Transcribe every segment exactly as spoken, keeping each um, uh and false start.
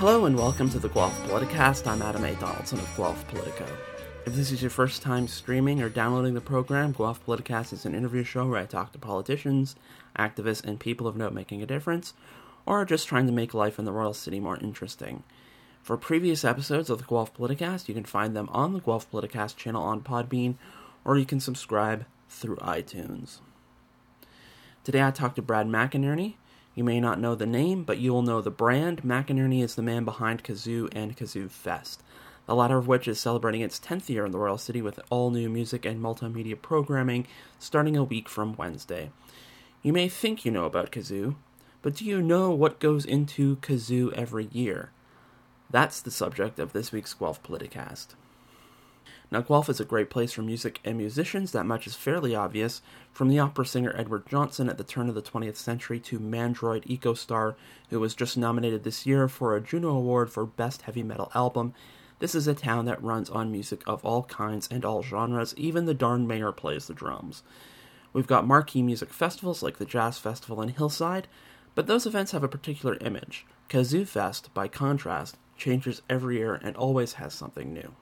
Hello and welcome to the Guelph Politicast. I'm Adam A. Donaldson of Guelph Politico. If this is your first time streaming or downloading the program, Guelph Politicast is an interview show where I talk to politicians, activists, and people of note making a difference, or just trying to make life in the Royal City more interesting. For previous episodes of the Guelph Politicast, you can find them on the Guelph Politicast channel on Podbean, or you can subscribe through iTunes. Today I talked to Brad McInerney. You may not know the name, but you will know the brand. McInerney is the man behind Kazoo and Kazoo Fest, the latter of which is celebrating its tenth year in the Royal City with all-new music and multimedia programming starting a week from Wednesday. You may think you know about Kazoo, but do you know what goes into Kazoo every year? That's the subject of this week's Guelph Politicast. Now, Guelph is a great place for music and musicians, that much is fairly obvious, from the opera singer Edward Johnson at the turn of the twentieth century to Mandroid Ecostar, who was just nominated this year for a Juno Award for Best Heavy Metal Album. This is a town that runs on music of all kinds and all genres, even the darn mayor plays the drums. We've got marquee music festivals like the Jazz Festival in Hillside, but those events have a particular image. Kazoo Fest, by contrast, changes every year and always has something new.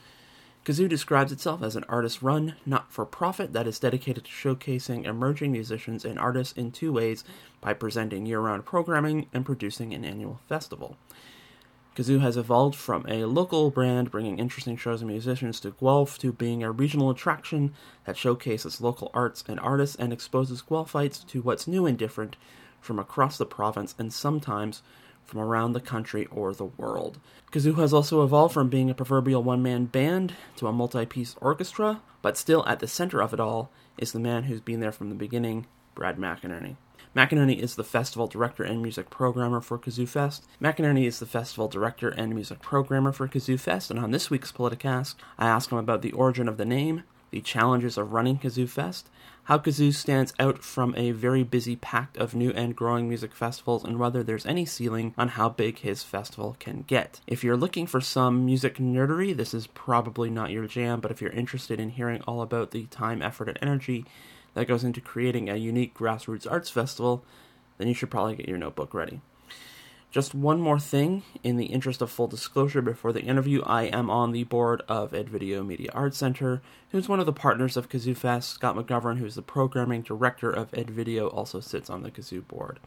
Kazoo describes itself as an artist-run, not-for-profit that is dedicated to showcasing emerging musicians and artists in two ways, by presenting year-round programming and producing an annual festival. Kazoo has evolved from a local brand bringing interesting shows and musicians to Guelph to being a regional attraction that showcases local arts and artists and exposes Guelphites to what's new and different from across the province and sometimes from around the country or the world. Kazoo has also evolved from being a proverbial one-man band to a multi-piece orchestra, but still at the center of it all is the man who's been there from the beginning, Brad McInerney. McInerney is the festival director and music programmer for Kazoo Fest. McInerney is the festival director and music programmer for Kazoo Fest, and on this week's Politicast, I ask him about the origin of the name, the challenges of running Kazoo Fest, how Kazoo stands out from a very busy pack of new and growing music festivals, and whether there's any ceiling on how big his festival can get. If you're looking for some music nerdery, this is probably not your jam, but if you're interested in hearing all about the time, effort, and energy that goes into creating a unique grassroots arts festival, then you should probably get your notebook ready. Just one more thing, in the interest of full disclosure before the interview, I am on the board of Edvideo Media Arts Center, who's one of the partners of Kazoo Fest. Scott McGovern, who's the programming director of Edvideo, also sits on the Kazoo board.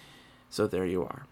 So there you are.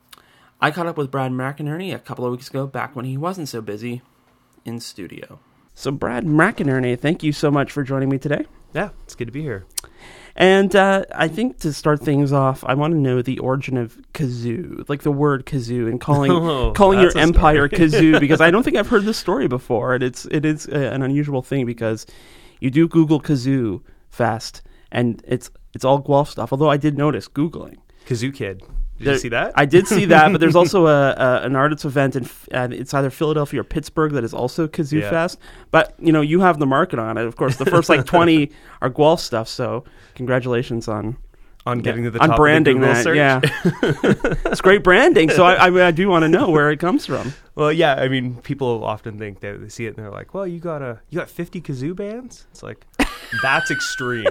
I caught up with Brad McInerney a couple of weeks ago, back when he wasn't so busy, in studio. So Brad McInerney, thank you so much for joining me today. Yeah, it's good to be here. And uh, I think to start things off, I want to know the origin of kazoo, like the word kazoo, and calling oh, calling your empire kazoo, because I don't think I've heard this story before, and it's it is uh, an unusual thing because you do Google Kazoo Fest, and it's it's all Guelph stuff. Although I did notice Googling Kazoo Kid. Did there, you see that? I did see that, but there's also a, a an artist event in uh, it's either Philadelphia or Pittsburgh that is also Kazoo yeah. Fest. But you know, you have the market on it. Of course, the first like twenty are Guelph stuff. So congratulations on on getting yeah, to the on top branding of the Google that. search. Yeah, it's great branding. So I, I, mean, I do want to know where it comes from. Well, yeah, I mean, people often think that they see it and they're like, "Well, you got a you got fifty kazoo bands." It's like that's extreme.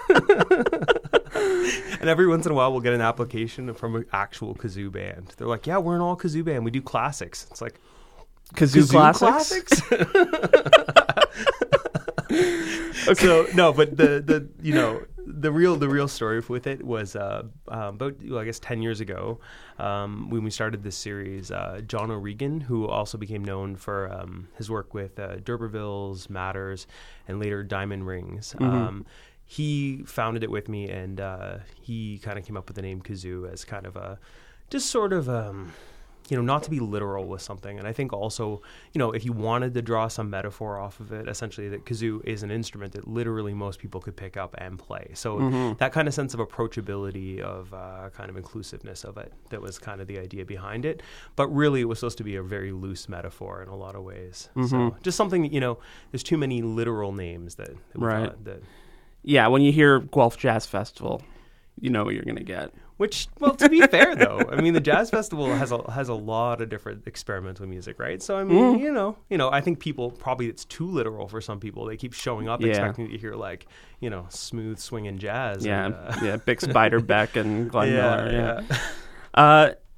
And every once in a while, we'll get an application from an actual kazoo band. They're like, "Yeah, we're an all kazoo band. We do classics." It's like kazoo, kazoo classics. classics? Okay. So no, but the the you know the real the real story with it was uh, um, about well, I guess ten years ago um, when we started this series. Uh, John O'Regan, who also became known for um, his work with uh, D'Urbervilles, Matters, and later Diamond Rings. Mm-hmm. Um, He founded it with me, and uh, he kind of came up with the name Kazoo as kind of a, just sort of, um, you know, not to be literal with something. And I think also, you know, if you wanted to draw some metaphor off of it, essentially that kazoo is an instrument that literally most people could pick up and play. So mm-hmm. that kind of sense of approachability, of uh, kind of inclusiveness of it, that was kind of the idea behind it. But really, it was supposed to be a very loose metaphor in a lot of ways. Mm-hmm. So just something, you know, there's too many literal names that, that right. Thought that. Yeah, when you hear Guelph Jazz Festival, you know what you're going to get. Which, well, to be fair, though, I mean, the Jazz Festival has a has a lot of different experimental music, right? So, I mean, mm. you know, you know, I think people, probably it's too literal for some people. They keep showing up yeah. expecting to hear, like, you know, smooth swinging jazz. Yeah, and, uh, yeah, Bix Beiderbecke and Glenn yeah, Miller. Yeah. yeah. Uh,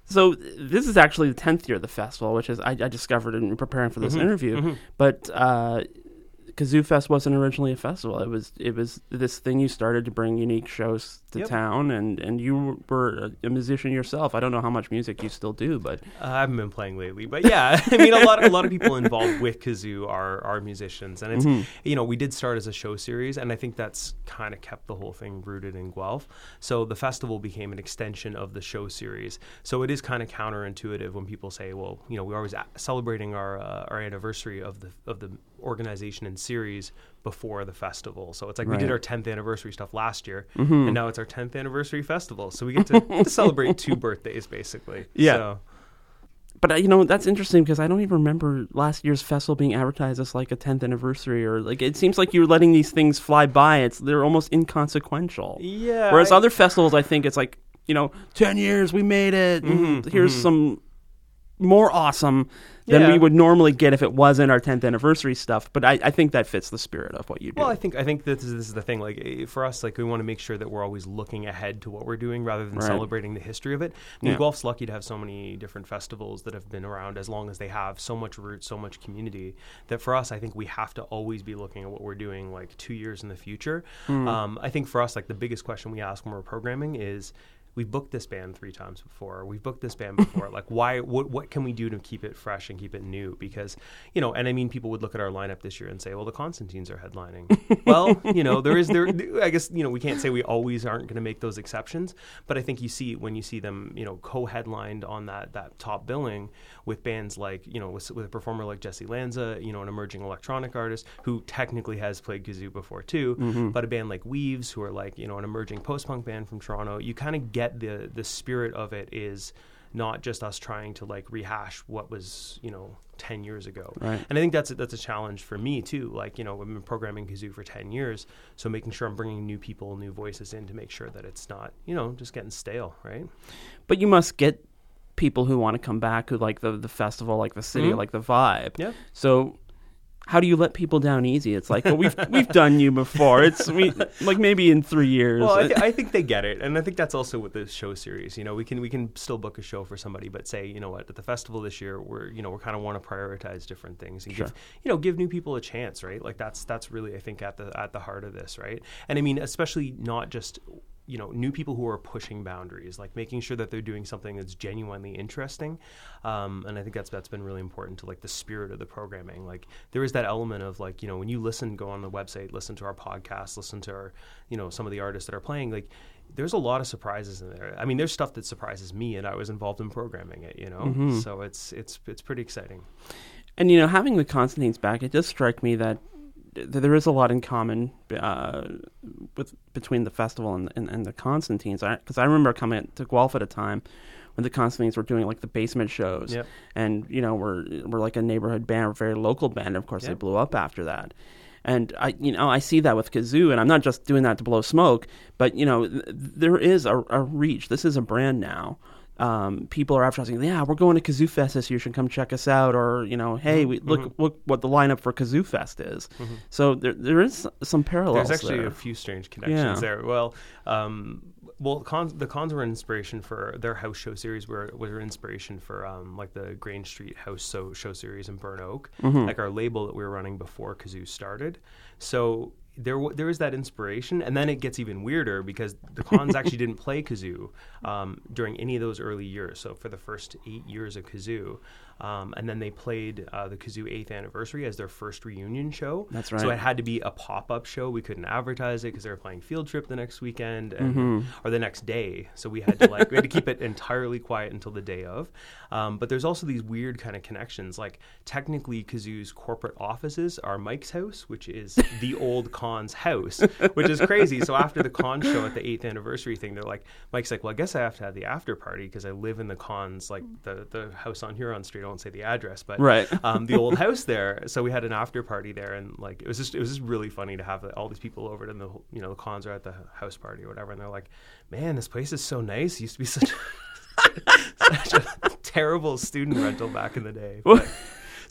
So this is actually the tenth year of the festival, which is I, I discovered in preparing for this Mm-hmm, interview. mm-hmm. But uh, Kazoo Fest wasn't originally a festival. It was it was this thing you started to bring unique shows to Yep. town, and, and you were a musician yourself. I don't know how much music you still do, but Uh, I haven't been playing lately, but yeah, I mean, a lot, a lot of people involved with kazoo are are musicians, and it's Mm-hmm. you know we did start as a show series, and I think that's kind of kept the whole thing rooted in Guelph. So the festival became an extension of the show series. So it is kind of counterintuitive when people say, well, you know, we're always a- celebrating our uh, our anniversary of the of the organization and series before the festival. So it's like we Right. did our tenth anniversary stuff last year, Mm-hmm. and now it's our tenth anniversary festival. So we get to, to celebrate two birthdays, basically. Yeah. So, But, uh, you know, that's interesting because I don't even remember last year's festival being advertised as like a tenth anniversary, or like it seems like you're letting these things fly by. It's They're almost inconsequential. yeah. Whereas I- other festivals, I think it's like, you know, ten years, we made it. and Mhm, here's mhm. some more awesome than Yeah. we would normally get if it wasn't our tenth anniversary stuff. But I, I think that fits the spirit of what you do. Well, I think I think this is, this is the thing. Like eh, for us, like we want to make sure that we're always looking ahead to what we're doing rather than Right. celebrating the history of it. I mean, Yeah. Guelph's lucky to have so many different festivals that have been around as long as they have, so much root, so much community. That for us, I think we have to always be looking at what we're doing like two years in the future. Hmm. Um, I think for us, like the biggest question we ask when we're programming is, we've booked this band three times before. We've booked this band before. Like, why? What? What can we do to keep it fresh and keep it new? Because, you know, and I mean, people would look at our lineup this year and say, "Well, the Constantines are headlining." Well, you know, there is there. I guess you know we can't say we always aren't going to make those exceptions, but I think you see when you see them, you know, co-headlined on that that top billing with bands like you know with, with a performer like Jesse Lanza, you know, an emerging electronic artist who technically has played kazoo before too, Mm-hmm. but a band like Weaves, who are like you know an emerging post-punk band from Toronto, you kind of get the the spirit of it is not just us trying to like rehash what was you know ten years ago. Right. And I think that's a, that's a challenge for me too. Like you know I've been programming kazoo for ten years, so making sure I'm bringing new people, new voices in to make sure that it's not you know just getting stale, right? But you must get people who want to come back, who like the the festival, like the city, Mhm. like the vibe. Yeah. So how do you let people down easy? It's like, well, we've we've done you before. It's we like maybe in three years. Well, I, th- I think they get it, and I think that's also with the show series. You know, we can we can still book a show for somebody, but say, you know what, at the festival this year, we're you know we kind of want to prioritize different things and Sure. give you know give new people a chance, right? Like that's that's really I think at the at the heart of this, right? And I mean, especially not just you know new people who are pushing boundaries, like making sure that they're doing something that's genuinely interesting. Um, and I think that's that's been really important to like the spirit of the programming. Like there is that element of like you know when you listen, go on the website, listen to our podcast, listen to our you know some of the artists that are playing, like there's a lot of surprises in there. I mean, there's stuff that surprises me, and I was involved in programming it, you know. Mhm. So it's it's it's pretty exciting. And you know, having the Constantines back, it does strike me that th- there is a lot in common uh, with between the festival and and, and the Constantines. Because I, I remember coming to Guelph at a time when the Constantines were doing like the basement shows, Yep. and you know, we're we're like a neighborhood band, a very local band. And of course, they Yep. blew up after that. And I, you know, I see that with kazoo, and I'm not just doing that to blow smoke, but you know, th- there is a, a reach. This is a brand now. Um, people are advertising, yeah, we're going to Kazoo Fest this year. You should come check us out. Or, you know, hey, we, look Mhm. look what the lineup for Kazoo Fest is. Mhm. So there there is some parallels There's actually there. a few strange connections Yeah. there. Well, um, well, cons, the cons were an inspiration for their house show series. Were were inspiration for um, like the Grange Street house show show series in Burn Oak, Mhm. like our label that we were running before Kazoo started. So there w- there is that inspiration, and then it gets even weirder because the cons actually didn't play kazoo um, during any of those early years. So for the first eight years of kazoo, um, and then they played uh, the kazoo eighth anniversary as their first reunion show. That's right. So it had to be a pop up show. We couldn't advertise it because they were playing Field Trip the next weekend and Mhm. or the next day. So we had to like we had to keep it entirely quiet until the day of. Um, but there's also these weird kind of connections. Like technically, Kazoo's corporate offices are Mike's house, which is the old Con's house, which is crazy. So after the Con show at the eighth anniversary thing, they're like, Mike's like, well, I guess I have to have the after party because I live in the Con's like the the house on Huron Street. I won't say the address, but Right. um, the old house there. So we had an after party there, and like it was just it was just really funny to have all these people over, and the you know the Cons are at the house party or whatever, and they're like, man, this place is so nice. It used to be such such a terrible student rental back in the day. But, so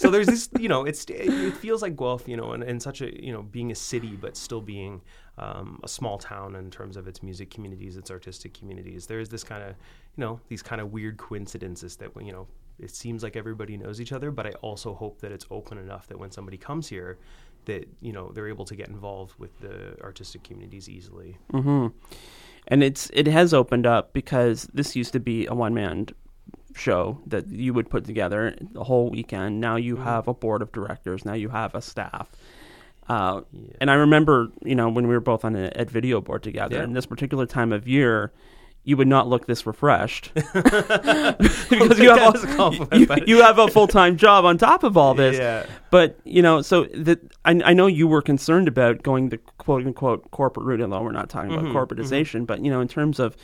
So there's this, you know, it's it, it feels like Guelph, you know, and, and such a, you know, being a city, but still being um, a small town in terms of its music communities, its artistic communities. There is this kind of, you know, these kind of weird coincidences that, you know, it seems like everybody knows each other, but I also hope that it's open enough that when somebody comes here, that, you know, they're able to get involved with the artistic communities easily. Mm-hmm. And it's it has opened up because this used to be a one-man show that you would put together the whole weekend. Now you mm-hmm. have a board of directors. Now you have a staff. Uh, yeah. And I remember, you know, when we were both on an Ed Video board together, yeah. in this particular time of year, you would not look this refreshed because you have, a, you, you have a full-time job on top of all this. Yeah. But, you know, so that I, I know you were concerned about going the quote-unquote corporate route, although we're not talking about mm-hmm, corporatization, mm-hmm. but, you know, in terms of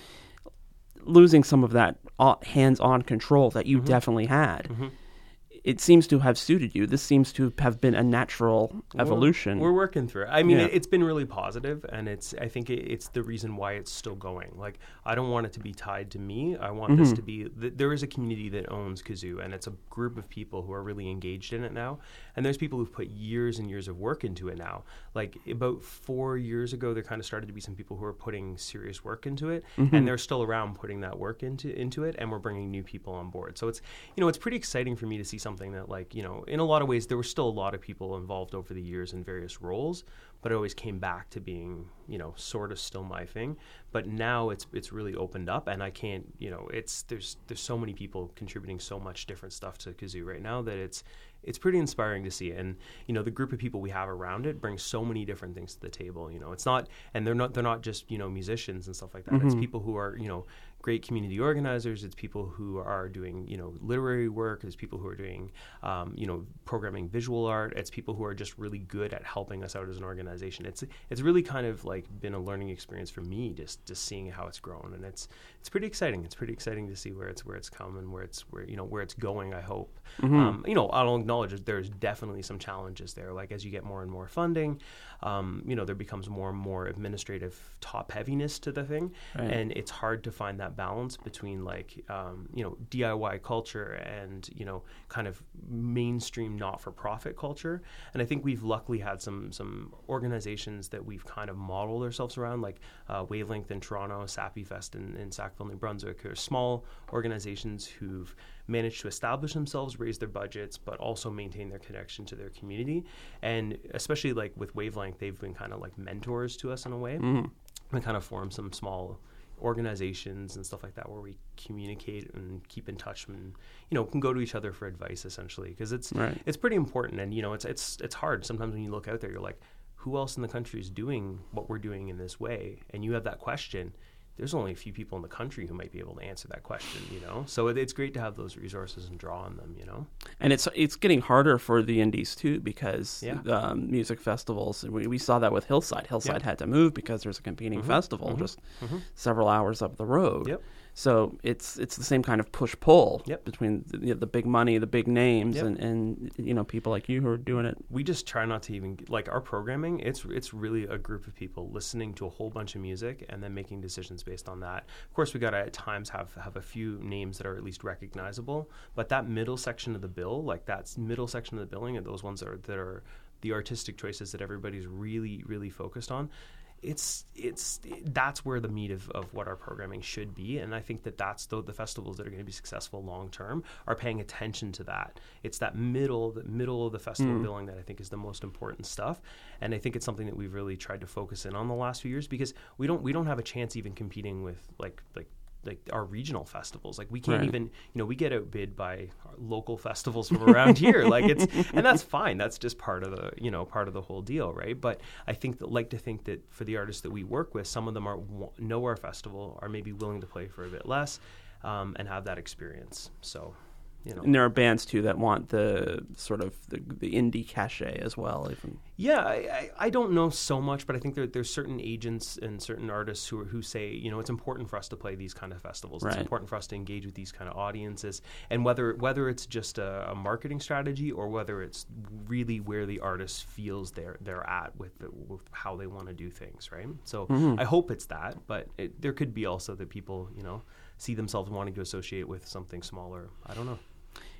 losing some of that hands-on control that you mm-hmm. definitely had. Mm-hmm. It seems to have suited you. This seems to have been a natural evolution. We're, we're working through it. I mean, yeah. it, it's been really positive, and it's. I think it, it's the reason why it's still going. Like, I don't want it to be tied to me. I want mm-hmm. this to be. Th- there is a community that owns Kazoo, and it's a group of people who are really engaged in it now. And there's people who've put years and years of work into it now. Like about four years ago, there kind of started to be some people who are putting serious work into it, mm-hmm. and they're still around putting that work into into it. And we're bringing new people on board. So it's you know it's pretty exciting for me to see something that, like, you know, in a lot of ways, there were still a lot of people involved over the years in various roles, but it always came back to being, you know, sort of still my thing. But now it's it's really opened up, and I can't, you know, it's there's there's so many people contributing so much different stuff to Kazoo right now that it's it's pretty inspiring to see. And, you know, the group of people we have around it brings so many different things to the table. You know, it's not, and they're not they're not just, you know, musicians and stuff like that. Mm-hmm. It's people who are, you know, great community organizers. It's people who are doing, you know, literary work. It's people who are doing, um, you know, programming visual art. It's people who are just really good at helping us out as an organization. It's it's really kind of like been a learning experience for me, just just seeing how it's grown, and it's it's pretty exciting. It's pretty exciting to see where it's where it's come and where it's where you know where it's going. I hope. Mm-hmm. Um, you know, I'll acknowledge that there's definitely some challenges there. Like as you get more and more funding, um, you know, there becomes more and more administrative top heaviness to the thing, right. And it's hard to find that balance between like um, you know D I Y culture and you know kind of mainstream not-for-profit culture. And I think we've luckily had some some organizations that we've kind of modeled ourselves around, like uh, Wavelength in Toronto, Sappy Fest in, in Sackville, New Brunswick, are small organizations who've managed to establish themselves, raise their budgets, but also maintain their connection to their community. And especially like with Wavelength, they've been kind of like mentors to us in a way. Mm-hmm. We kind of form some small organizations and stuff like that where we communicate and keep in touch and you know can go to each other for advice essentially, because it's right. it's pretty important. And you know it's it's it's hard sometimes when you look out there, you're like, who else in the country is doing what we're doing in this way? And you have that question. There's only a few people in the country who might be able to answer that question, you know? So it, it's great to have those resources and draw on them, you know? And it's it's getting harder for the indies, too, because yeah. um, music festivals, we, we saw that with Hillside. Hillside yeah. had to move because there's a competing mm-hmm. festival mm-hmm. just mm-hmm. several hours up the road. Yep. So it's it's the same kind of push-pull yep. between the, you know, the big money, the big names, yep. and, and you know people like you who are doing it. We just try not to even like our programming. It's it's really a group of people listening to a whole bunch of music and then making decisions based on that. Of course, we got to at times have have a few names that are at least recognizable. But that middle section of the bill, like that middle section of the billing, and those ones that are that are the artistic choices that everybody's really really focused on. It's it's that's where the meat of, of what our programming should be, and I think that that's the, the festivals that are going to be successful long term are paying attention to that. It's that middle the middle of the festival mm. billing that I think is the most important stuff, and I think it's something that we've really tried to focus in on the last few years, because we don't we don't have a chance even competing with like like. like our regional festivals. Like we can't right. even, you know, we get outbid by local festivals from around here. Like it's, and that's fine. That's just part of the, you know, part of the whole deal. Right. But I think that like to think that for the artists that we work with, some of them are know our festival, are maybe willing to play for a bit less um, and have that experience. So, you know. And there are bands too that want the sort of the, the indie cachet as well. Even. Yeah, I, I, I don't know so much, but I think there, there's certain agents and certain artists who are, who say, you know, it's important for us to play these kind of festivals. Right. It's important for us to engage with these kind of audiences, and whether whether it's just a, a marketing strategy or whether it's really where the artist feels they're they're at with, the, with how they want to do things, right? So mm-hmm. I hope it's that, but it, there could be also that people, you know, see themselves wanting to associate with something smaller. I don't know.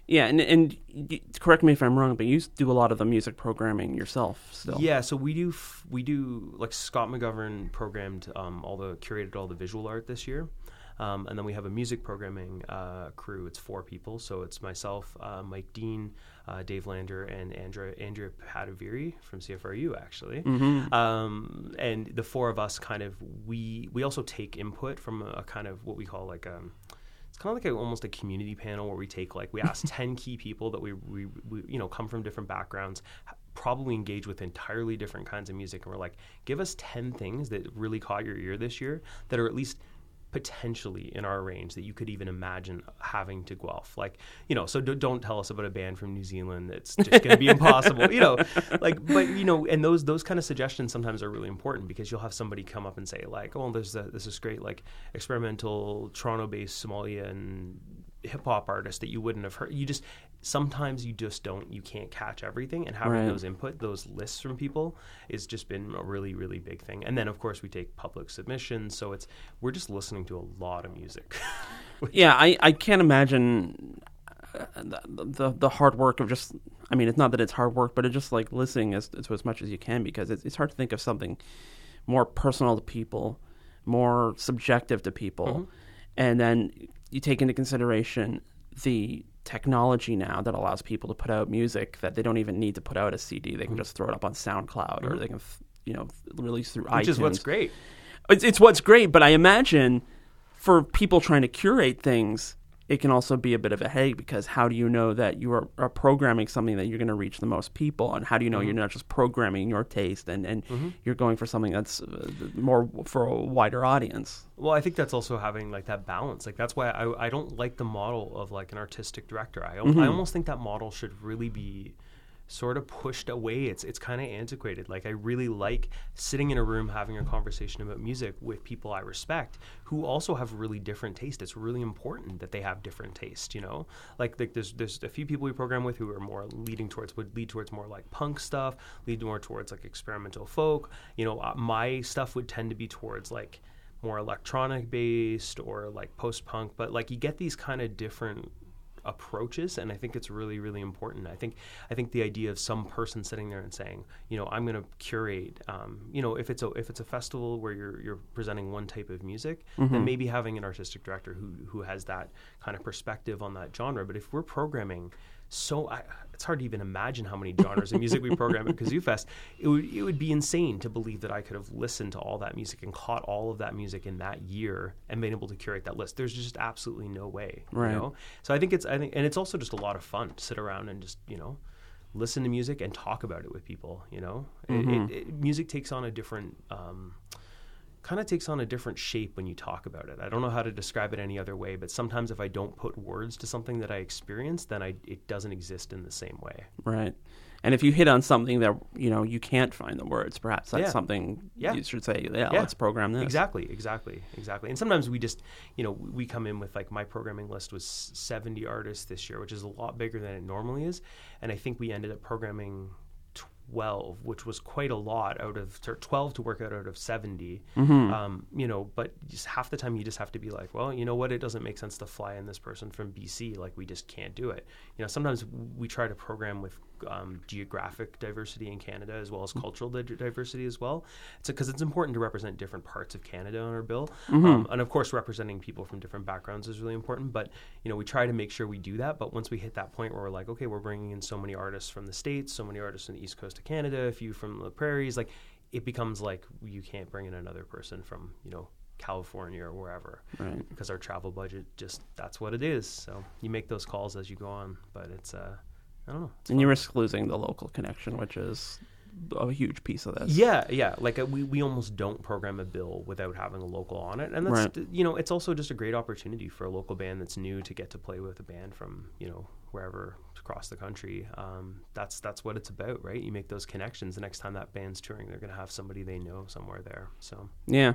Yeah, and and y- correct me if I'm wrong, but you do a lot of the music programming yourself still. Yeah, so we do f- we do like Scott McGovern programmed um, all the curated all the visual art this year. Um, and then we have a music programming uh, crew. It's four people. So it's myself, uh, Mike Dean, uh, Dave Lander, and Andrea, Andrea Padaviri from C F R U, actually. Mm-hmm. Um, and the four of us kind of, we we also take input from a, a kind of what we call like a, it's kind of like a, almost a community panel where we take like, we ask ten key people that we, we, we, you know, come from different backgrounds, probably engage with entirely different kinds of music. And we're like, give us ten things that really caught your ear this year that are at least potentially in our range that you could even imagine having to Guelph. Like, you know, so d- don't tell us about a band from New Zealand that's just going to be impossible, you know, like, but, you know, and those those kind of suggestions sometimes are really important because you'll have somebody come up and say like, oh, there's a, this is great, like experimental Toronto-based Somalian hip-hop artist that you wouldn't have heard. You just, sometimes you just don't, you can't catch everything, and having right. those input, those lists from people has just been a really, really big thing. And then of course we take public submissions, so it's, we're just listening to a lot of music. Yeah, I, I can't imagine the, the the hard work of just, I mean, it's not that it's hard work, but it's just like listening as, to as much as you can, because it's, it's hard to think of something more personal to people, more subjective to people. Mm-hmm. And then you take into consideration the technology now that allows people to put out music that they don't even need to put out a C D. They can mm-hmm. just throw it up on SoundCloud, mm-hmm. or they can, you know, release through Which iTunes. Which is what's great. It's, it's what's great, but I imagine for people trying to curate things, it can also be a bit of a headache, because how do you know that you are, are programming something that you're going to reach the most people? And how do you know mm-hmm. you're not just programming your taste and, and mm-hmm. you're going for something that's uh, more for a wider audience? Well, I think that's also having like that balance. Like that's why I, I don't like the model of like an artistic director. I, mm-hmm. I almost think that model should really be sort of pushed away. It's it's kind of antiquated. Like I really like sitting in a room having a conversation about music with people I respect who also have really different taste. It's really important that they have different taste, you know? Like, like there's there's a few people we program with who are more leading towards, would lead towards more like punk stuff, lead more towards like experimental folk. You know, uh, my stuff would tend to be towards like more electronic based or like post-punk, but like you get these kind of different approaches, and I think it's really, really important. I think I think the idea of some person sitting there and saying, you know, I'm going to curate, um, you know, if it's a if it's a festival where you're you're presenting one type of music, mm-hmm. then maybe having an artistic director who who has that kind of perspective on that genre. But if we're programming, so I, it's hard to even imagine how many genres of music we program at Kazoo Fest. It would it would be insane to believe that I could have listened to all that music and caught all of that music in that year and been able to curate that list. There's just absolutely no way, right. you know? So I think it's I think and it's also just a lot of fun to sit around and just, you know, listen to music and talk about it with people, you know? Mm-hmm. It, it, it, music takes on a different um, kind of takes on a different shape when you talk about it. I don't know how to describe it any other way, but sometimes if I don't put words to something that I experience, then I, it doesn't exist in the same way. Right. And if you hit on something that, you know, you can't find the words, perhaps that's yeah. something yeah. you should say, yeah, yeah, let's program this. Exactly, exactly, exactly. And sometimes we just, you know, we come in with like my programming list was seventy artists this year, which is a lot bigger than it normally is. And I think we ended up programming twelve, which was quite a lot out of twelve to work out out of seventy. Mm-hmm. Um, you know, but just half the time you just have to be like, well, you know what, it doesn't make sense to fly in this person from B C. Like we just can't do it. You know, sometimes we try to program with um, geographic diversity in Canada as well as cultural di- diversity as well. It's because it's important to represent different parts of Canada on our bill. Mm-hmm. Um, and of course, representing people from different backgrounds is really important. But, you know, we try to make sure we do that. But once we hit that point where we're like, okay, we're bringing in so many artists from the States, so many artists from the East Coast of Canada, a few from the prairies, like it becomes like you can't bring in another person from, you know, California or wherever, right. because our travel budget just, that's what it is. So you make those calls as you go on, but it's, uh, I don't know. And fun. You risk losing the local connection, which is a huge piece of this. Yeah, yeah. Like uh, we, we almost don't program a bill without having a local on it. And that's, right. you know, it's also just a great opportunity for a local band that's new to get to play with a band from, you know, wherever across the country. Um, that's that's what it's about, right? You make those connections. The next time that band's touring, they're going to have somebody they know somewhere there. So yeah.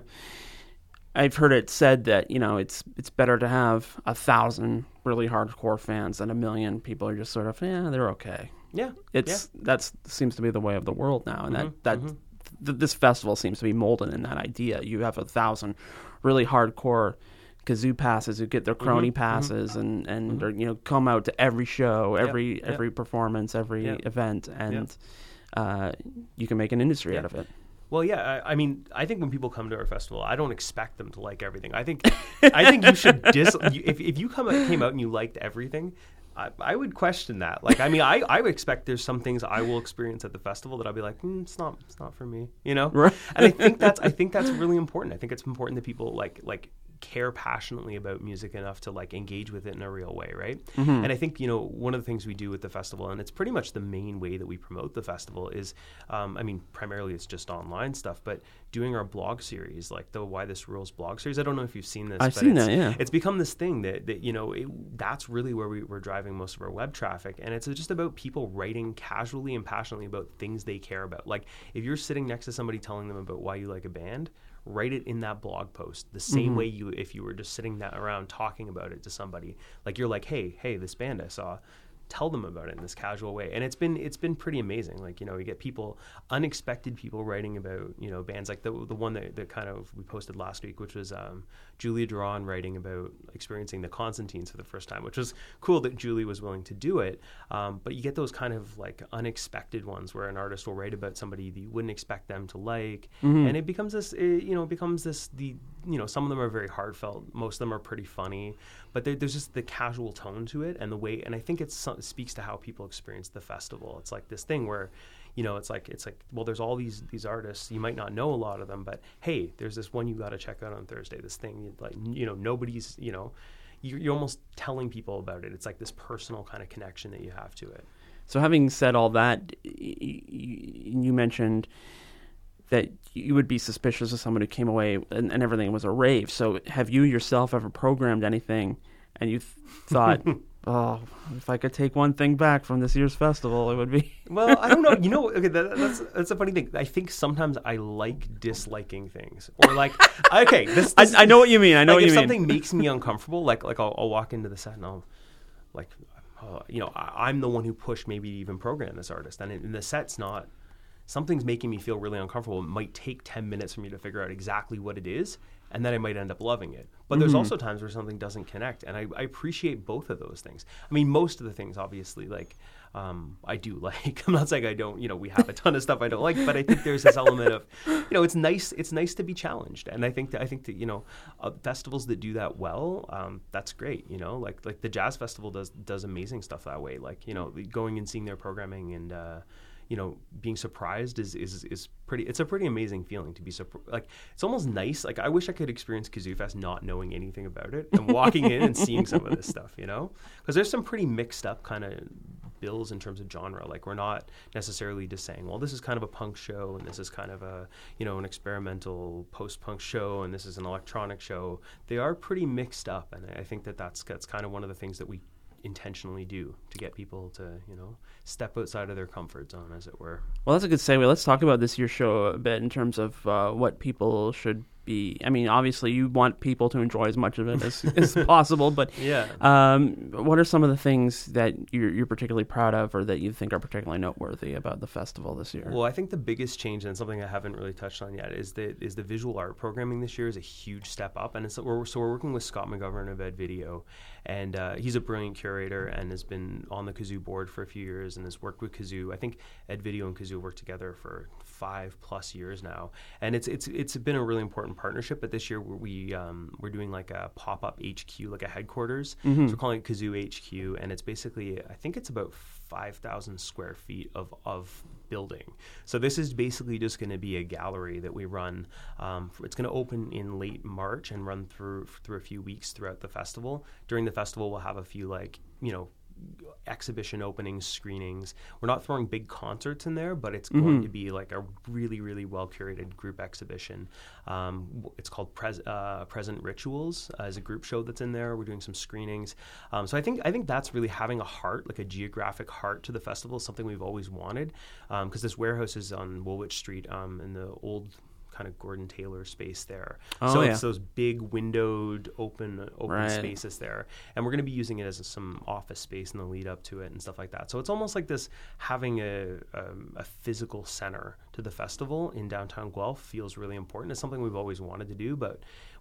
I've heard it said that, you know, it's it's better to have a thousand really hardcore fans than a million people are just sort of, yeah, they're okay. Yeah, it's yeah. that's seems to be the way of the world now, and mm-hmm, that that mm-hmm. th- this festival seems to be molded in that idea. You have a thousand really hardcore kazoo passes, who get their crony Mm-hmm. passes, Mm-hmm. and and Mm-hmm. or, you know, come out to every show, every yeah. every performance, every Yeah. event, and Yeah. uh, you can make an industry Yeah. out of it. Well, yeah, I, I mean, I think when people come to our festival, I don't expect them to like everything. I think, I think you should dis. You, if if you come out, came out and you liked everything, I, I would question that. Like, I mean, I, I would expect there's some things I will experience at the festival that I'll be like, mm, it's not, it's not for me, you know. Right. And I think that's, I think that's really important. I think it's important that people like, like. care passionately about music enough to like engage with it in a real way, right? Mm-hmm. And I think, you know, one of the things we do with the festival, and it's pretty much the main way that we promote the festival is, um, I mean, primarily it's just online stuff, but doing our blog series, like the Why This Rules blog series. I don't know if you've seen this. I've but seen it's, that, yeah. It's become this thing that, that you know, it, that's really where we, we're driving most of our web traffic. And it's just about people writing casually and passionately about things they care about. Like if you're sitting next to somebody telling them about why you like a band, write it in that blog post the same mm-hmm. way you if you were just sitting that around talking about it to somebody. Like you're like, hey, hey, this band I saw, tell them about it in this casual way. And it's been it's been pretty amazing. Like, you know, you get people, unexpected people writing about, you know, bands like the the one that, that kind of we posted last week, which was um, Julia Duran writing about experiencing the Constantines for the first time, which was cool that Julie was willing to do it. Um, but you get those kind of like unexpected ones where an artist will write about somebody that you wouldn't expect them to like. Mm-hmm. And it becomes this, it, you know, it becomes this, the, you know, some of them are very heartfelt. Most of them are pretty funny, but there's just the casual tone to it and the way, and I think it's, it speaks to how people experience the festival. It's like this thing where, you know, it's like, it's like, well, there's all these, these artists, you might not know a lot of them, but hey, there's this one you got to check out on Thursday, this thing, like, you know, nobody's, you know, you're, you're almost telling people about it. It's like this personal kind of connection that you have to it. So having said all that, you mentioned that you would be suspicious of someone who came away and, and everything was a rave. So have you yourself ever programmed anything and you th- thought, oh, if I could take one thing back from this year's festival, it would be... Well, I don't know. You know, okay, that, that's that's a funny thing. I think sometimes I like disliking things. Or like, okay, this... this I, I know what you mean. I know like what you if mean. something makes me uncomfortable, like like I'll, I'll walk into the set and I'll, like, uh, you know, I, I'm the one who pushed maybe to even program this artist. And, it, and the set's not... Something's making me feel really uncomfortable. It might take ten minutes for me to figure out exactly what it is, and then I might end up loving it. But mm-hmm. there's also times where something doesn't connect, and I, I appreciate both of those things. I mean, most of the things, obviously, like, um, I do like. I'm not saying I don't, you know, we have a ton of stuff I don't like, but I think there's this element of, you know, it's nice It's nice to be challenged. And I think that, I think that, you know, uh, festivals that do that well, um, that's great, you know. Like, like the Jazz Festival does does amazing stuff that way. Like, you know, going and seeing their programming and, uh, you know, being surprised is, is is pretty, it's a pretty amazing feeling to be, surprised. Like, it's almost nice. Like, I wish I could experience Kazoo Fest not knowing anything about it and walking in and seeing some of this stuff, you know? Because there's some pretty mixed up kind of bills in terms of genre. Like, we're not necessarily just saying, well, this is kind of a punk show and this is kind of a, you know, an experimental post-punk show and this is an electronic show. They are pretty mixed up, and I think that that's, that's kind of one of the things that we intentionally do to get people to, you know, step outside of their comfort zone, as it were. Well, that's a good segue. Let's talk about this year's show a bit in terms of uh, what people should be. I mean, obviously, you want people to enjoy as much of it as, as possible, but yeah. Um, what are some of the things that you're, you're particularly proud of or that you think are particularly noteworthy about the festival this year? Well, I think the biggest change, and something I haven't really touched on yet, is the, is the visual art programming this year is a huge step up. And it's, we're, so we're working with Scott McGovern of Ed Video, and uh, he's a brilliant curator and has been on the Kazoo board for a few years and has worked with Kazoo. I think Ed Video and Kazoo worked together for five plus years now, and it's it's it's been a really important partnership. But this year we um, we're doing like a pop up H Q, like a headquarters. Mm-hmm. So we're calling it Kazoo H Q, and it's basically, I think it's about five thousand square feet of of building. So this is basically just going to be a gallery that we run. Um, it's going to open in late March and run through through a few weeks throughout the festival. During the festival, we'll have a few, like, you know, exhibition openings, screenings. We're not throwing big concerts in there, but it's mm-hmm. going to be like a really, really well curated group exhibition. Um, it's called Pres- uh, Present Rituals uh, as a group show that's in there. We're doing some screenings. Um, so I think I think that's really having a heart, like a geographic heart to the festival, is something we've always wanted. Because um, this warehouse is on Woolwich Street um, in the old kind of Gordon Taylor space there. Oh, so yeah. It's those big windowed open open right. spaces there. And we're going to be using it as a, some office space in the lead up to it and stuff like that. So it's almost like this, having a, um, a physical center to the festival in downtown Guelph feels really important. It's something we've always wanted to do, but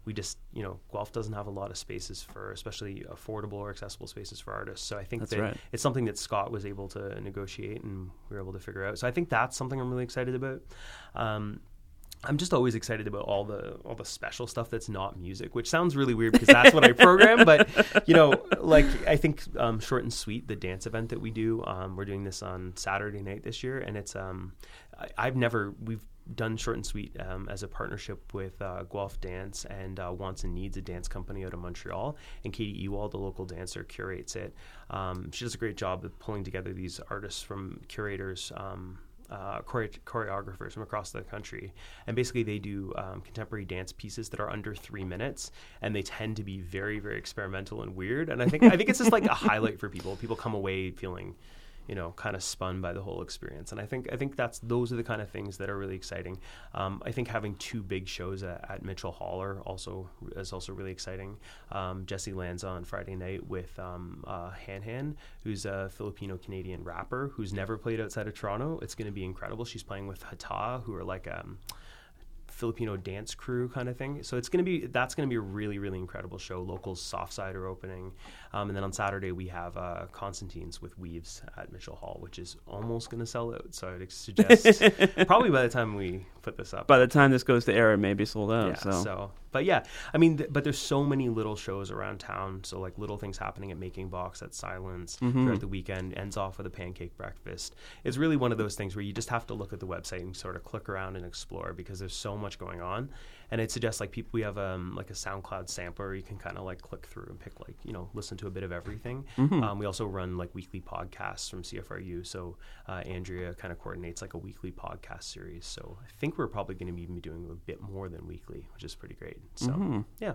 we just, you know, Guelph doesn't have a lot of spaces for, especially affordable or accessible spaces for artists. So I think that's that right. it's something that Scott was able to negotiate and we were able to figure out. So I think that's something I'm really excited about. Um, I'm just always excited about all the all the special stuff that's not music, which sounds really weird because that's what I program. But, you know, like I think um, Short and Sweet, the dance event that we do, um, we're doing this on Saturday night this year. And it's, um, I, I've never, we've done Short and Sweet um, as a partnership with uh, Guelph Dance and uh, Wants and Needs, a dance company out of Montreal. And Katie Ewald, the local dancer, curates it. Um, she does a great job of pulling together these artists from curators, um, Uh, chore- choreographers from across the country, and basically they do um, contemporary dance pieces that are under three minutes, and they tend to be very, very experimental and weird. And I think I think it's just like a highlight for people. People come away feeling, you know, kind of spun by the whole experience. And I think I think that's those are the kind of things that are really exciting. Um, I think having two big shows at, at Mitchell Hall are also is also really exciting. Um, Jessie Lanza on Friday night with um, uh, Han Han, who's a Filipino-Canadian rapper who's never played outside of Toronto. It's going to be incredible. She's playing with Hata, who are like um, Filipino dance crew kind of thing. So it's going to be, that's going to be a really, really incredible show. Locals Softside are opening. Um, and then on Saturday we have uh, Constantine's with Weaves at Mitchell Hall, which is almost going to sell out. So I'd suggest probably by the time we put this up. By the time this goes to air, it may be sold out. Yeah, so. so. But yeah, I mean, th- but there's so many little shows around town. So like little things happening at Making Box, at Silence, mm-hmm. throughout the weekend, ends off with a pancake breakfast. It's really one of those things where you just have to look at the website and sort of click around and explore because there's so much going on. And I'd suggest like people, we have um, like a SoundCloud sampler you can kind of like click through and pick like, you know, listen to a bit of everything. Mm-hmm. Um, we also run like weekly podcasts from C F R U. So uh, Andrea kind of coordinates like a weekly podcast series. So I think we're probably going to be even doing a bit more than weekly, which is pretty great. So, mm-hmm. yeah.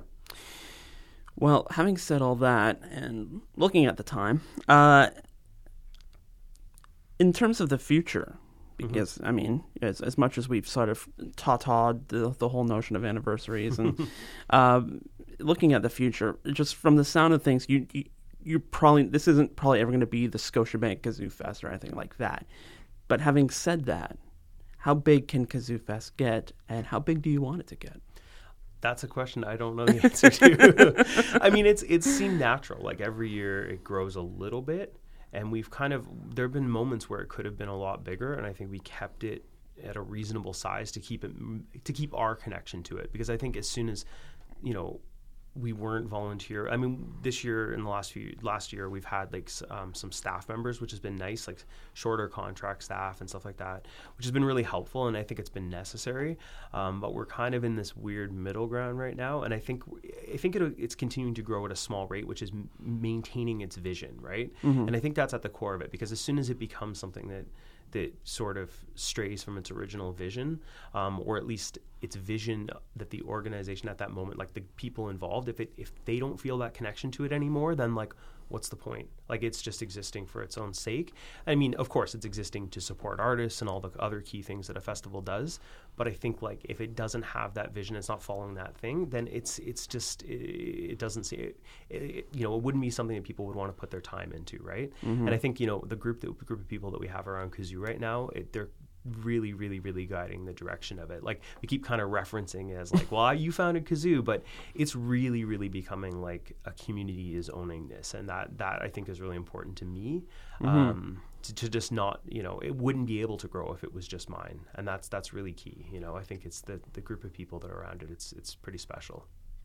Well, having said all that and looking at the time, uh, in terms of the future, because, mm-hmm. I mean, as, as much as we've sort of ta-ta'd the, the whole notion of anniversaries and uh, looking at the future, just from the sound of things, you, you, you're probably, this isn't probably ever going to be the Scotiabank Kazoo Fest or anything like that. But having said that, how big can Kazoo Fest get, and how big do you want it to get? That's a question I don't know the answer to. I mean, it's it's seemed natural. Like every year it grows a little bit. And we've kind of, there have been moments where it could have been a lot bigger, and I think we kept it at a reasonable size to keep it, to keep our connection to it. Because I think as soon as, you know, we weren't volunteer. I mean, this year in the last few, last year, we've had like um, some staff members, which has been nice, like shorter contract staff and stuff like that, which has been really helpful. And I think it's been necessary. Um, but we're kind of in this weird middle ground right now. And I think, I think it, it's continuing to grow at a small rate, which is m- maintaining its vision. Right. Mm-hmm. And I think that's at the core of it, because as soon as it becomes something that, that sort of strays from its original vision, um, or at least its vision that the organization at that moment, like the people involved, if it if they don't feel that connection to it anymore, then like, what's the point? Like, it's just existing for its own sake. I mean, of course, it's existing to support artists and all the other key things that a festival does. But I think like if it doesn't have that vision, it's not following that thing, then it's it's just it, it doesn't see it, it. You know, it wouldn't be something that people would want to put their time into, right? Mm-hmm. And I think, you know, the group the group of people that we have around Kazoo right now, it, they're really, really, really guiding the direction of it. Like, we keep kind of referencing it as like, well, you founded Kazoo, but it's really, really becoming like a community is owning this. And that, that I think is really important to me, mm-hmm. um, to, to just not, you know, it wouldn't be able to grow if it was just mine. And that's, that's really key. You know, I think it's the, the group of people that are around it. It's, it's pretty special.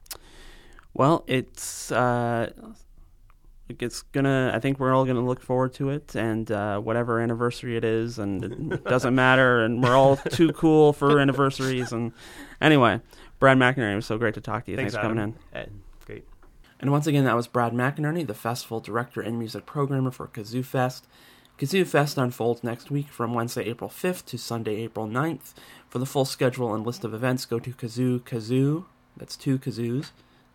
Well, it's, uh, It's gonna. I think we're all gonna look forward to it, and uh, whatever anniversary it is, and it doesn't matter, and we're all too cool for anniversaries. And anyway, Brad McInerney, it was so great to talk to you. Thanks, Thanks for coming in. Ed, great. And once again, that was Brad McInerney, the festival director and music programmer for Kazoo Fest. Kazoo Fest unfolds next week from Wednesday, April fifth to Sunday, April ninth. For the full schedule and list of events, go to Kazoo Kazoo. That's two kazoos.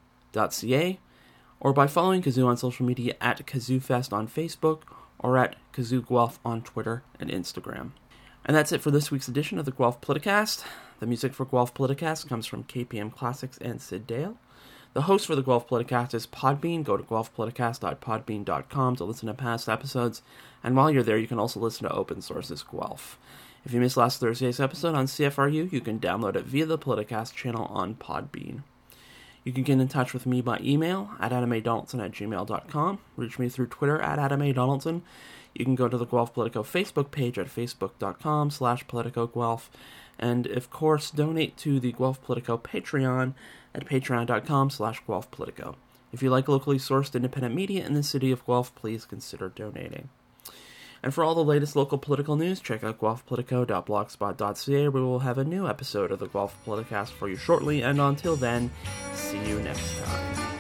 .ca. Or by following Kazoo on social media at KazooFest on Facebook or at Kazoo Guelph on Twitter and Instagram. And that's it for this week's edition of the Guelph Politicast. The music for Guelph Politicast comes from K P M Classics and Sid Dale. The host for the Guelph Politicast is Podbean. Go to guelph politicast dot podbean dot com to listen to past episodes. And while you're there, you can also listen to Open Source's Guelph. If you missed last Thursday's episode on C F R U, you can download it via the Politicast channel on Podbean. You can get in touch with me by email at adamadonaldson at gmail dot com. Reach me through Twitter at adamadonaldson. You can go to the Guelph Politico Facebook page at facebook.com slash politicoguelph. And, of course, donate to the Guelph Politico Patreon at patreon.com slash Guelph Politico. If you like locally sourced independent media in the city of Guelph, please consider donating. And for all the latest local political news, check out guelph politico dot blogspot dot c a, where we will have a new episode of the Guelph Politicast for you shortly. And until then, see you next time.